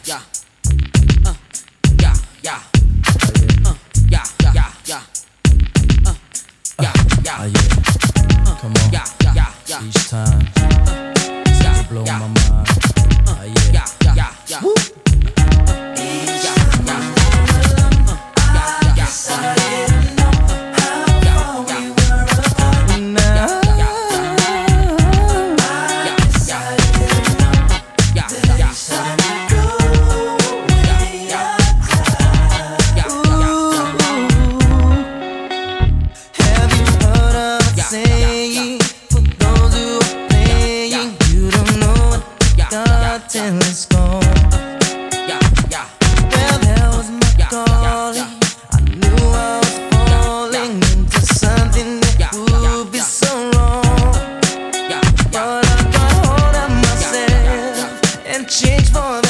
yeah, uh, yeah, yeah, yeah, yeah, yeah, yeah, yeah, yeah. Come on, yeah, yeah, yeah. Each time, still blow my mind. Yeah, yeah, yeah. Woo. Till it's gone. Well, that was my calling. I knew I was falling into something that would be so wrong. But I got hold of myself and changed for the